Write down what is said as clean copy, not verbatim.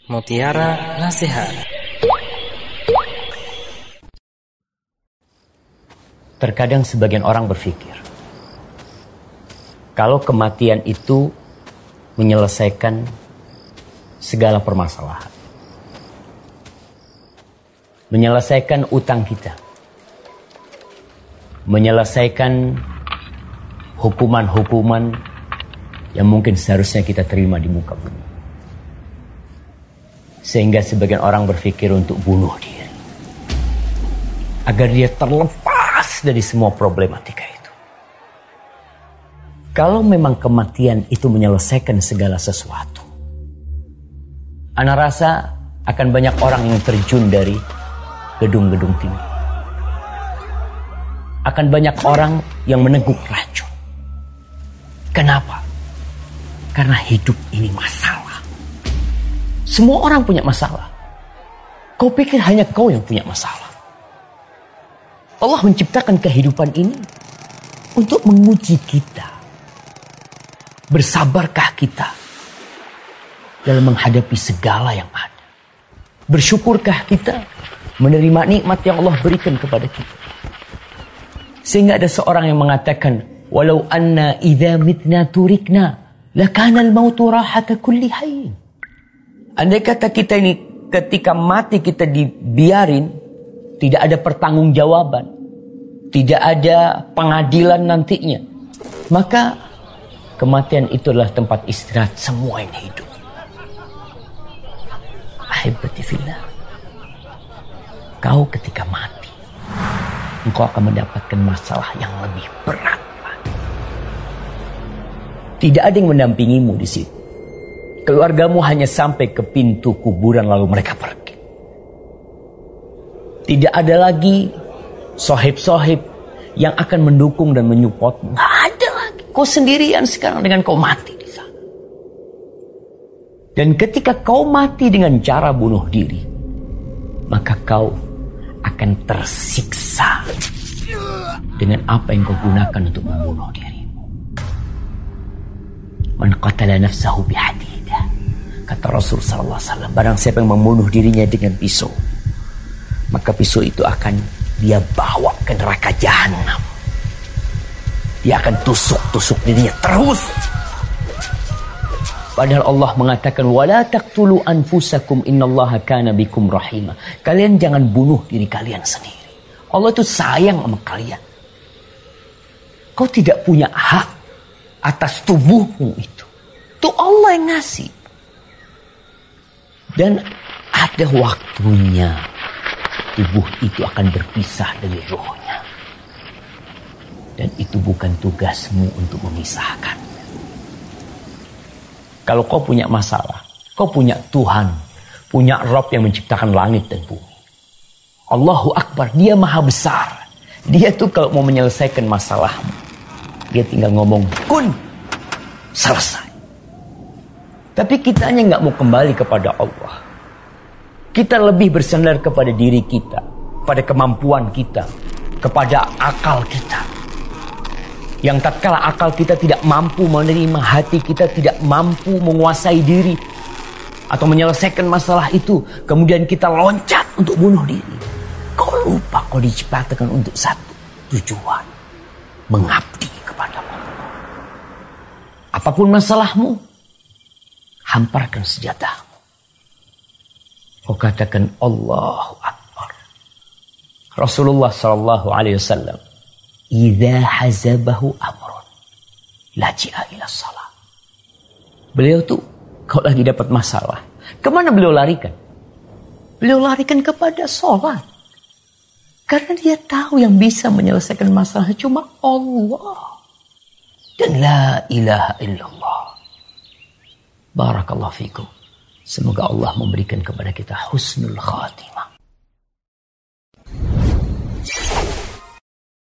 Mutiara Nasihat. Terkadang sebagian orang berpikir, kalau kematian itu menyelesaikan segala permasalahan, menyelesaikan utang kita, menyelesaikan hukuman-hukuman yang mungkin seharusnya kita terima di muka bumi. Sehingga sebagian orang berpikir untuk bunuh diri, agar dia terlepas dari semua problematika itu. Kalau memang kematian itu menyelesaikan segala sesuatu, ana rasa akan banyak orang yang terjun dari gedung-gedung tinggi. Akan banyak orang yang meneguk racun. Kenapa? Karena hidup ini masalah. Semua orang punya masalah. Kau pikir hanya kau yang punya masalah? Allah menciptakan kehidupan ini untuk menguji kita. Bersabarkah kita dalam menghadapi segala yang ada? Bersyukurkah kita menerima nikmat yang Allah berikan kepada kita? Sehingga ada seorang yang mengatakan, walau anna idza mitna turikna lakana al-mautu rahata kulli hayy. Andai kata kita ini ketika mati kita dibiarin, tidak ada pertanggungjawaban, tidak ada pengadilan nantinya, maka kematian itu adalah tempat istirahat semua yang hidup. Ahibati fillah, kau ketika mati, engkau akan mendapatkan masalah yang lebih berat. Tidak ada yang mendampingimu di situ. Keluargamu hanya sampai ke pintu kuburan lalu mereka pergi. Tidak ada lagi sohib-sohib yang akan mendukung dan menyupport. Nggak ada lagi. Kau sendirian sekarang dengan kau mati di sana. Dan ketika kau mati dengan cara bunuh diri, maka kau akan tersiksa dengan apa yang kau gunakan untuk membunuh dirimu. Man qatala nafsahu bihadidah, kata Rasul sallallahu alaihi wasallam, barang siapa yang membunuh dirinya dengan pisau, maka pisau itu akan dia bawa ke neraka jahanam. Dia akan tusuk dirinya terus. Padahal Allah mengatakan, wala taqtulu anfusakum innallaha kana bikum rahima. Kalian jangan bunuh diri kalian sendiri. Allah itu sayang sama kalian. Kau tidak punya hak atas tubuhmu itu. Itu Allah yang ngasih. Dan ada waktunya tubuh itu akan berpisah dari rohnya. Dan itu bukan tugasmu untuk memisahkan. Kalau kau punya masalah, kau punya Tuhan, punya Rabb yang menciptakan langit dan bumi. Allahu Akbar, dia maha besar. Dia tuh kalau mau menyelesaikan masalahmu, dia tinggal ngomong, kun, selesai. Tapi kitanya nggak mau kembali kepada Allah. Kita lebih bersandar kepada diri kita, pada kemampuan kita, kepada akal kita. Yang tatkala akal kita tidak mampu menerima, hati kita tidak mampu menguasai diri atau menyelesaikan masalah itu, kemudian kita loncat untuk bunuh diri. Kau lupa kau diciptakan untuk satu tujuan, mengabdi kepada Allah. Apapun masalahmu, hamparkan senjatamu. Kau katakan Allahu Akbar. Rasulullah sallallahu alaihi wasallam, idza hazabahu amrun laji'a ila shalah. Beliau tuh kalau lagi dapat masalah, kemana beliau larikan? Beliau larikan kepada sholat. Karena dia tahu yang bisa menyelesaikan masalah cuma Allah. Dan la ilaha illallah. Barakallahu fikum. Semoga Allah memberikan kepada kita husnul khatimah.